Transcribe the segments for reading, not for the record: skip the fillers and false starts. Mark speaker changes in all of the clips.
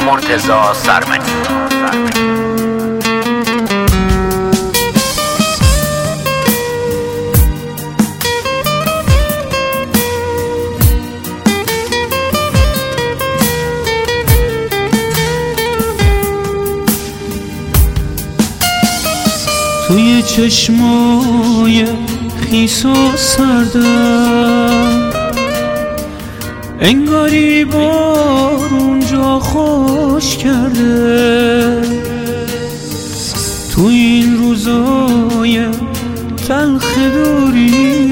Speaker 1: مرتضی سرمدی.
Speaker 2: توی چشمای خیس و سردم انگاری بارون جا خوش کرده. تو این روزای تلخ دوری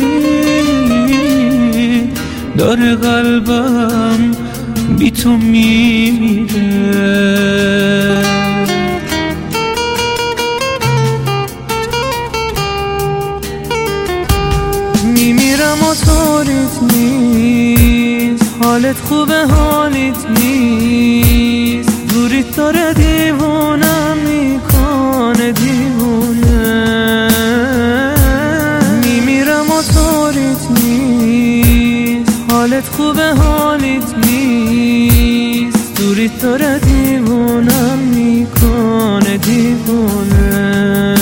Speaker 2: داره قلبم بی تو میمیره. میمیرم و طوریت نیست، حالت خوبه حالیت نیست، دوریت داره دیوونم میکنه دیوونه. میمیرم و طوریت نیست، حالت خوبه حالیت نیست، دوریت داره دیوونم میکنه دیوونه.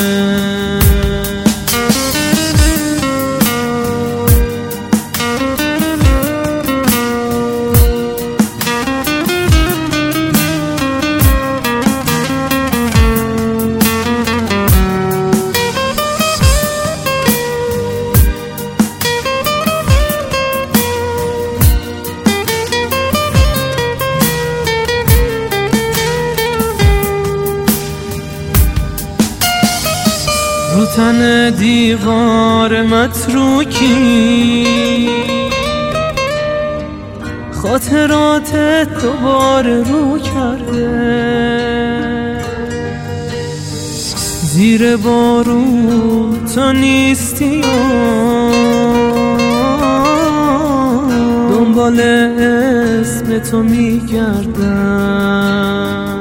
Speaker 2: رو تن دیوار متروکی خاطراتت دوباره رو کرده. زیر بارون تو نیستی و دنبال اسم تو میگردم.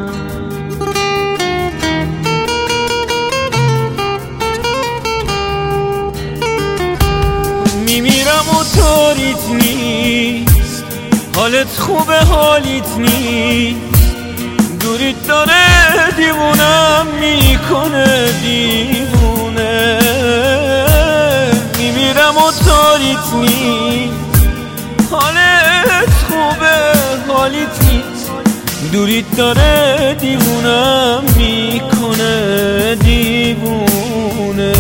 Speaker 2: میمیرم و طوریت نیست، حالت خوبه حالیت نیست، دوریت داره دیوونم میکنه دیوونه. میمیرم و طوریت نیست، حالت خوبه حالیت نیست، دوریت داره دیوونم میکنه دیوونه.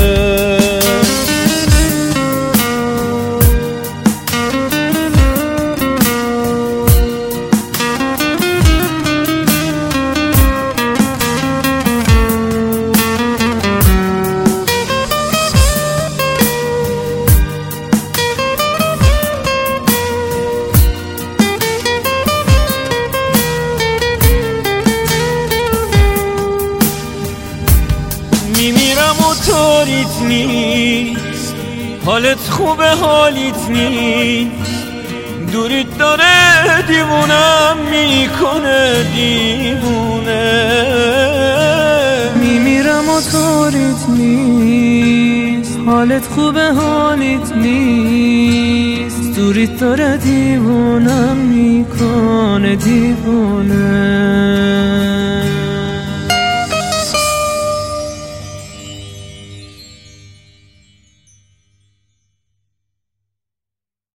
Speaker 2: میمیرم و طوریت نیست، حالت خوبه حالیت نیست، دوریت داره دیوونم میکنه دیوونه. میمیرم و طوریت نیست، حالت خوبه حالیت نیست، دوریت داره دیوونم میکنه دیوونه.